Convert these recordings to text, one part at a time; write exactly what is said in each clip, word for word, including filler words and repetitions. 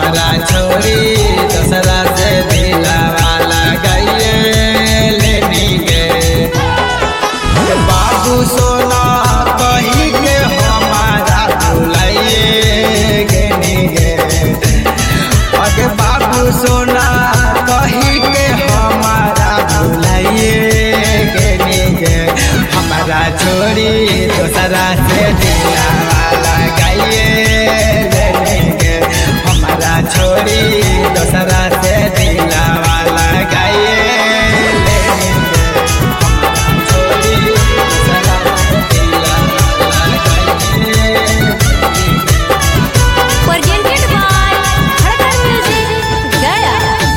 हमारा छोड़ी दूसरा से दिलवा लगाइए लेनी गे। बाबू सोना कही के हमारा भुलाइए गेनी गे। अगे बाबू सोना कही के हमारा भुलाइए गेनी गे। हमारा छोड़ी दूसरा से दिलवा लगाइए लेनी गे। हमारा छोड़ी दूसरा से दिलवा लगाइए लेनी गे। हमारा छोड़ी दूसरा से दिलवा लगाइए लेनी गे। Presented by Dhadkan Music, Gaya।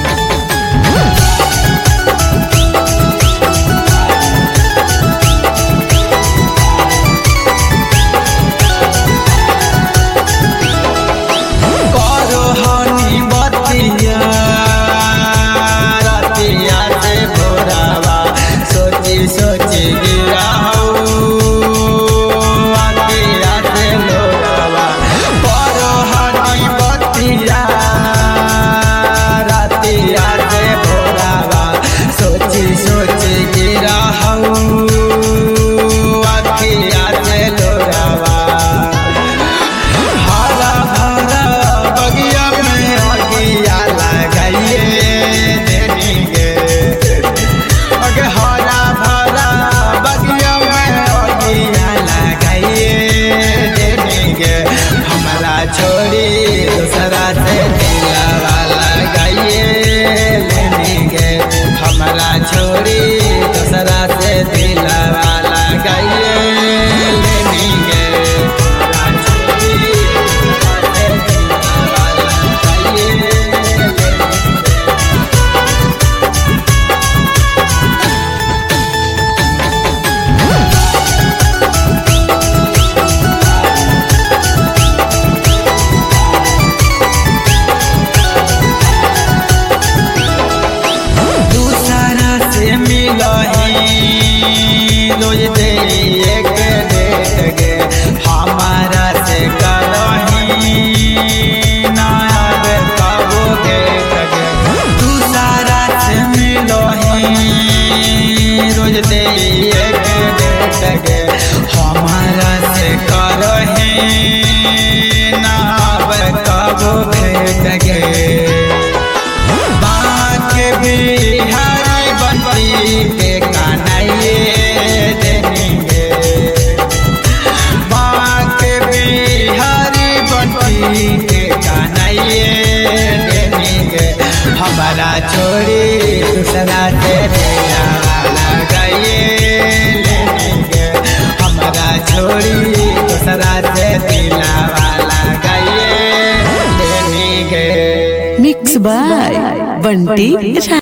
करो हनी बतिया रतिया से भोरावा सोची सोची गिरा अतिया से लोरावा। करो हनी बतिया रतिया से भोरावा सोची सोची गिरा अतिया से लोरावा। हरा भरा बगिया में अगिया लगाइए देनी गे। अगे हरा भरा बगिया में अगिया लगाइए देनी गे। हमारा छोड़ी दूसरा से दिलवा लगाइए लेनी गे। हमारा छोड़ी दूसरा से दिलवा लगाइए लेनी गे। हमारा छोड़ी दूसरा से दिलवा लगाइए लेनी गे। दूसरा से मिलही रोज दे एक डेट गे। हमारा से करही ना आवे कबो गेट गे। दूसरा से मिलही रोज दे एक डेट गे। हमारा से करही ना आवे कबो भेट गे। बाके बिहारी बंटी के कानाइए देनी गे। बाके बिहारी बंटी के कानाइए देनी गे। हमारा छोड़ी दूसरा से दिलवा लगाइए लेनी गे। हमारा छोड़ी दूसरा से दिलवा लगाइए लेनी गे। Mixed by Bunty